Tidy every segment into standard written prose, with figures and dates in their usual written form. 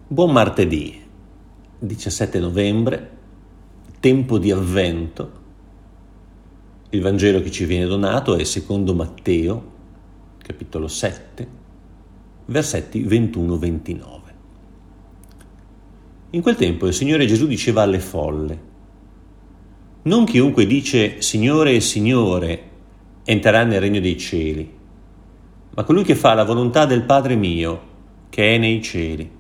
Buon martedì, 17 novembre, tempo di Avvento. Il Vangelo che ci viene donato è secondo Matteo, capitolo 7, versetti 21-29. In quel tempo il Signore Gesù diceva alle folle: non chiunque dice Signore, Signore, entrerà nel regno dei cieli, ma colui che fa la volontà del Padre mio, che è nei cieli.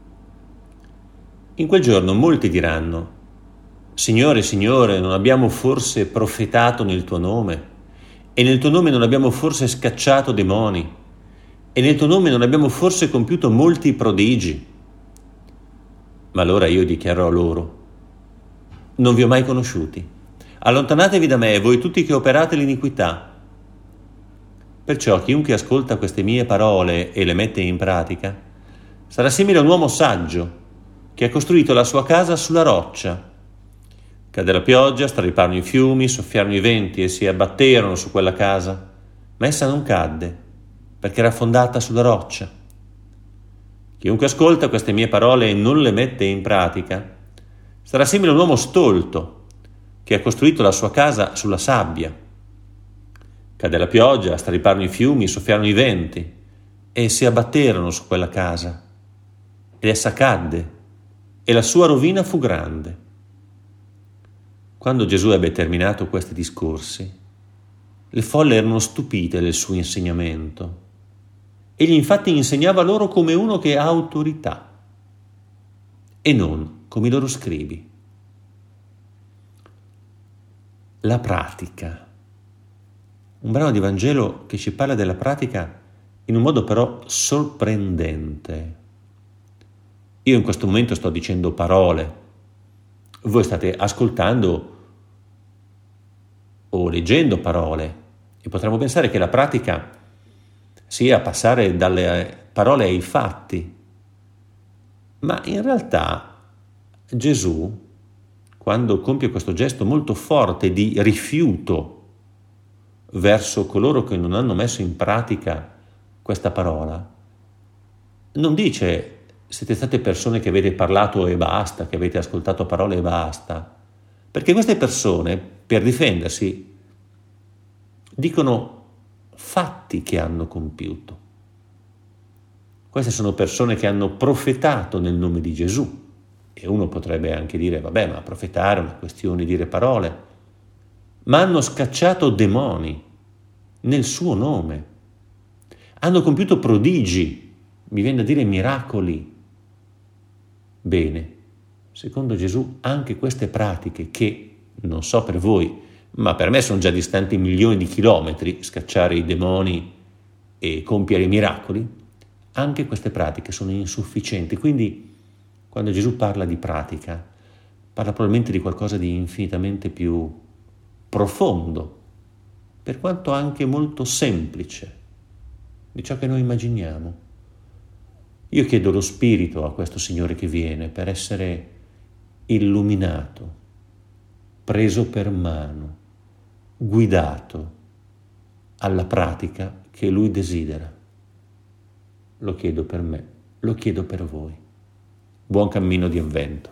In quel giorno molti diranno: Signore, Signore, non abbiamo forse profetato nel tuo nome? E nel tuo nome non abbiamo forse scacciato demoni? E nel tuo nome non abbiamo forse compiuto molti prodigi? Ma allora io dichiarò loro: non vi ho mai conosciuti. Allontanatevi da me, voi tutti che operate l'iniquità. Perciò chiunque ascolta queste mie parole e le mette in pratica sarà simile a un uomo saggio che ha costruito la sua casa sulla roccia. Cadde la pioggia, strariparono i fiumi, soffiarono i venti e si abbatterono su quella casa, ma essa non cadde, perché era fondata sulla roccia. Chiunque ascolta queste mie parole e non le mette in pratica sarà simile a un uomo stolto che ha costruito la sua casa sulla sabbia. Cadde la pioggia, strariparono i fiumi, soffiarono i venti e si abbatterono su quella casa, ed essa cadde, e la sua rovina fu grande. Quando Gesù ebbe terminato questi discorsi, le folle erano stupite del suo insegnamento. Egli infatti insegnava loro come uno che ha autorità e non come i loro scribi. La pratica. Un brano di Vangelo che ci parla della pratica in un modo però sorprendente. Io in questo momento sto dicendo parole, voi state ascoltando o leggendo parole e potremmo pensare che la pratica sia passare dalle parole ai fatti, ma in realtà Gesù, quando compie questo gesto molto forte di rifiuto verso coloro che non hanno messo in pratica questa parola, non dice siete state persone che avete parlato e basta, che avete ascoltato parole e basta, perché queste persone, per difendersi, dicono fatti che hanno compiuto. Queste sono persone che hanno profetato nel nome di Gesù, e uno potrebbe anche dire, vabbè, ma profetare è una questione di dire parole, ma hanno scacciato demoni nel suo nome, hanno compiuto prodigi, mi viene a dire miracoli. Bene, secondo Gesù anche queste pratiche che, non so per voi, ma per me sono già distanti milioni di chilometri, scacciare i demoni e compiere i miracoli, anche queste pratiche sono insufficienti. Quindi quando Gesù parla di pratica, parla probabilmente di qualcosa di infinitamente più profondo, per quanto anche molto semplice, di ciò che noi immaginiamo. Io chiedo lo Spirito a questo Signore che viene per essere illuminato, preso per mano, guidato alla pratica che Lui desidera. Lo chiedo per me, lo chiedo per voi. Buon cammino di Avvento.